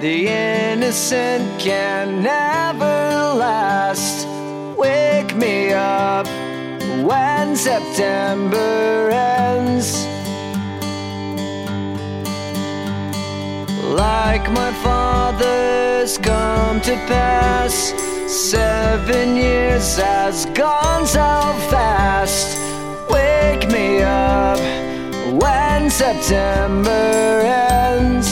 The innocent can never last. Wake me up when September ends. Like my father's come to pass, 7 years has gone so fast. Wake me up when September ends.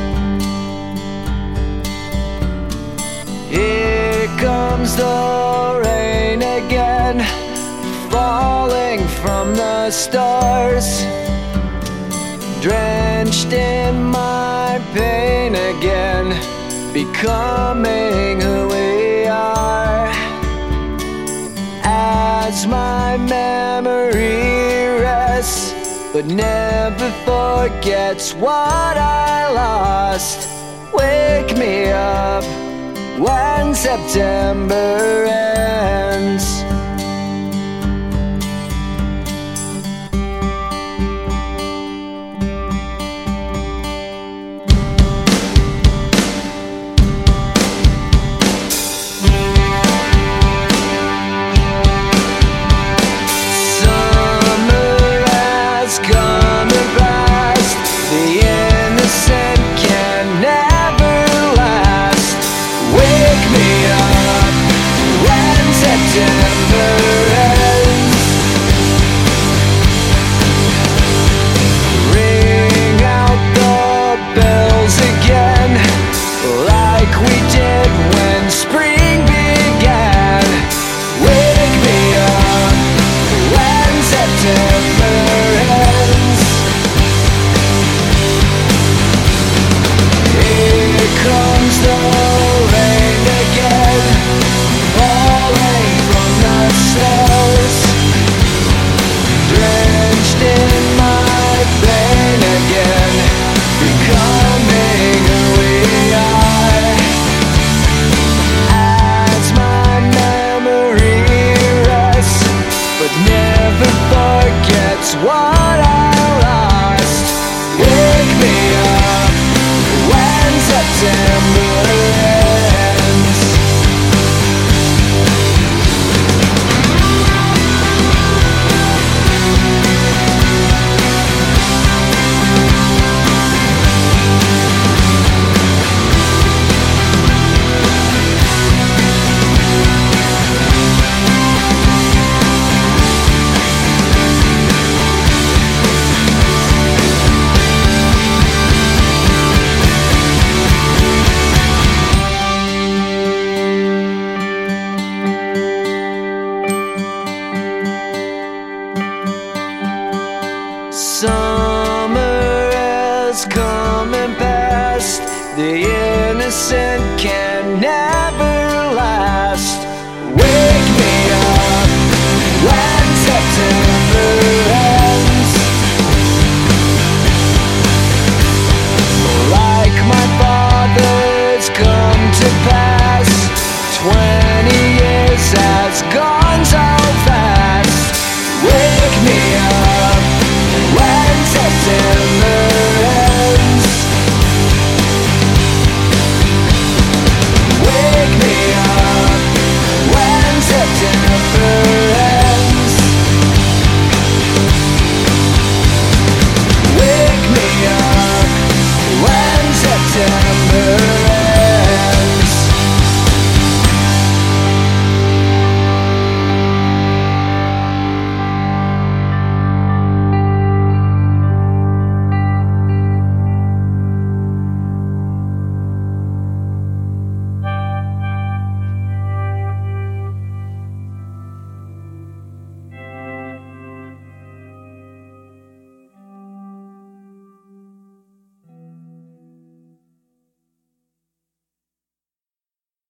Here comes the rain again, falling from the stars, drenched in my pain again, becoming who we are. As my memory rests, but never forgets what I lost. Wake me up when September ends.